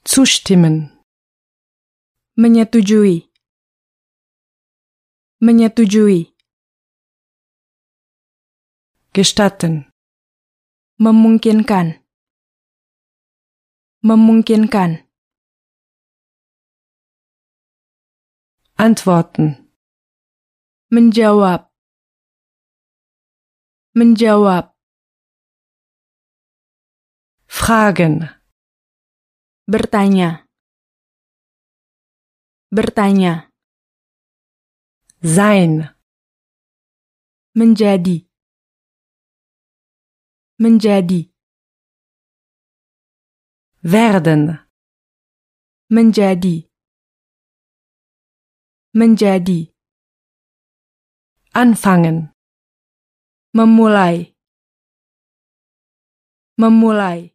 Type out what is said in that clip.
Zustimmen. Menyetujui. Menyetujui. Gestatten. Memungkinkan. Memungkinkan. Antworten. Menjawab. Menjawab. Fragen. Bertanya. Bertanya. Sein. Menjadi. Menjadi. Werden. Menjadi. Menjadi. Anfangen. Memulai. Memulai.